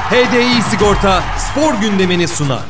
HDI Sigorta spor gündemini sunar.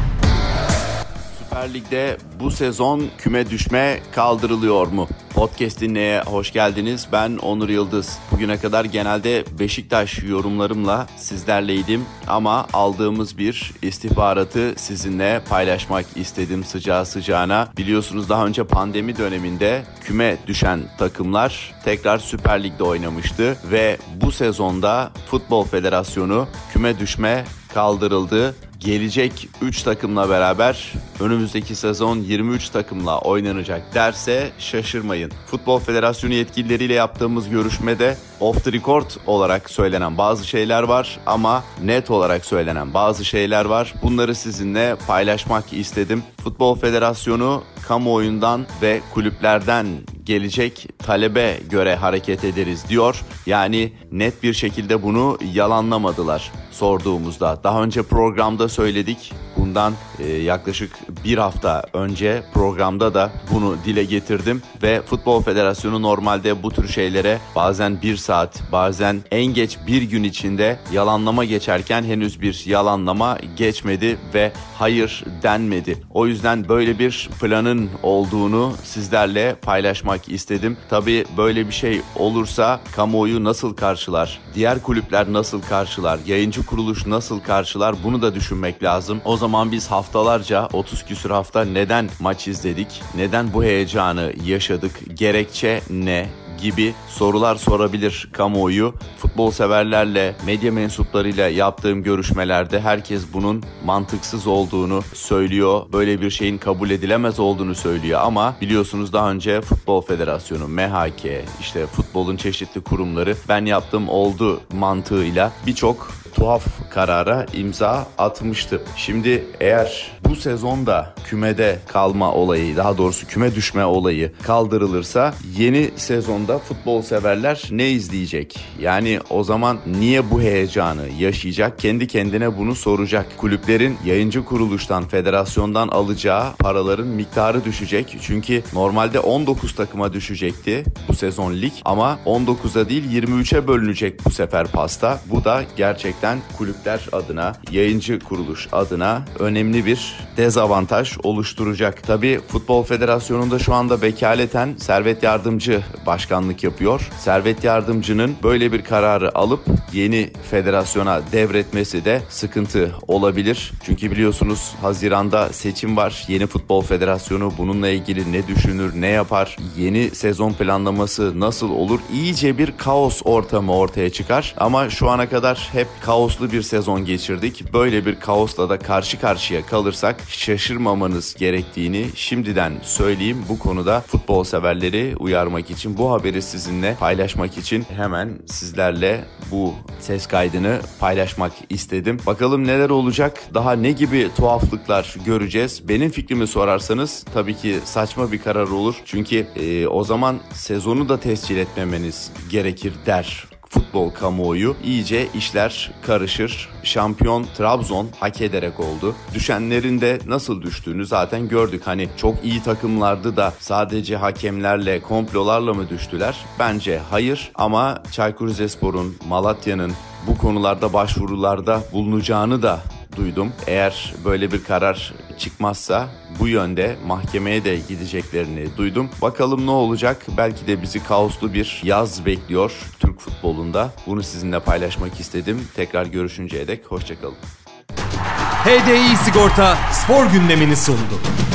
Süper Lig'de bu sezon küme düşme kaldırılıyor mu? Podcast dinleye hoş geldiniz. Ben Onur Yıldız. Bugüne kadar genelde Beşiktaş yorumlarımla sizlerleydim ama aldığımız bir istihbaratı sizinle paylaşmak istedim sıcağı sıcağına. Biliyorsunuz daha önce pandemi döneminde küme düşen takımlar tekrar Süper Lig'de oynamıştı ve bu sezonda Futbol Federasyonu küme düşme kaldırıldı. Gelecek 3 takımla beraber önümüzdeki sezon 23 takımla oynanacak derse şaşırmayın. Futbol Federasyonu yetkilileriyle yaptığımız görüşmede off the record olarak söylenen bazı şeyler var ama net olarak söylenen bazı şeyler var. Bunları sizinle paylaşmak istedim. Futbol Federasyonu kamuoyundan ve kulüplerden gelecek talebe göre hareket ederiz diyor. Yani net bir şekilde bunu yalanlamadılar sorduğumuzda. Daha önce programda söyledik. Bundan yaklaşık bir hafta önce programda da bunu dile getirdim ve Futbol Federasyonu normalde bu tür şeylere bazen bir saat, bazen en geç bir gün içinde yalanlama geçerken henüz bir yalanlama geçmedi ve hayır denmedi. O yüzden böyle bir planın olduğunu sizlerle paylaşmak istedim. Tabii böyle bir şey olursa kamuoyu nasıl karşılar? Diğer kulüpler nasıl karşılar? Yayıncı kuruluş nasıl karşılar? Bunu da düşünmek lazım. O zaman biz haftalarca 30 küsur hafta neden maç izledik? Neden bu heyecanı yaşadık? Gerekçe ne? Gibi sorular sorabilir kamuoyu. Futbol severlerle, medya mensuplarıyla yaptığım görüşmelerde herkes bunun mantıksız olduğunu söylüyor. Böyle bir şeyin kabul edilemez olduğunu söylüyor ama biliyorsunuz daha önce Futbol Federasyonu, MHK, işte futbolun çeşitli kurumları ben yaptım oldu mantığıyla birçok tuhaf karara imza atmıştı. Şimdi eğer bu sezonda kümede kalma olayı, daha doğrusu küme düşme olayı kaldırılırsa yeni sezonda futbol severler ne izleyecek? Yani o zaman niye bu heyecanı yaşayacak? Kendi kendine bunu soracak. Kulüplerin yayıncı kuruluştan, federasyondan alacağı paraların miktarı düşecek. Çünkü normalde 19 takıma düşecekti bu sezon lig ama 19'a değil 23'e bölünecek bu sefer pasta. Bu da gerçekten kulüpler adına, yayıncı kuruluş adına önemli bir dezavantaj oluşturacak. Tabii Futbol Federasyonu'nda şu anda vekaleten Servet Yardımcı başkanlık yapıyor. Servet Yardımcı'nın böyle bir kararı alıp yeni federasyona devretmesi de sıkıntı olabilir. Çünkü biliyorsunuz Haziran'da seçim var. Yeni Futbol Federasyonu bununla ilgili ne düşünür, ne yapar? Yeni sezon planlaması nasıl olur? İyice bir kaos ortamı ortaya çıkar. Ama şu ana kadar hep kaoslu bir sezon geçirdik. Böyle bir kaosla da karşı karşıya kalırsak şaşırmamanız gerektiğini şimdiden söyleyeyim. Bu konuda futbol severleri uyarmak için, bu haberi sizinle paylaşmak için hemen sizlerle bu ses kaydını paylaşmak istedim. Bakalım neler olacak? Daha ne gibi tuhaflıklar göreceğiz? Benim fikrimi sorarsanız tabii ki saçma bir karar olur. Çünkü o zaman sezonu da tescil etmemeniz gerekir der futbol kamuoyu. İyice işler karışır. Şampiyon Trabzon hak ederek oldu. Düşenlerin de nasıl düştüğünü zaten gördük. Hani çok iyi takımlardı da sadece hakemlerle, komplolarla mı düştüler? Bence hayır ama Çaykur Rizespor'un, Malatya'nın bu konularda başvurularda bulunacağını da duydum. Eğer böyle bir karar çıkmazsa bu yönde mahkemeye de gideceklerini duydum. Bakalım ne olacak? Belki de bizi kaoslu bir yaz bekliyor Türk futbolunda. Bunu sizinle paylaşmak istedim. Tekrar görüşünceye dek hoşçakalın. HDI Sigorta spor gündemini sundu.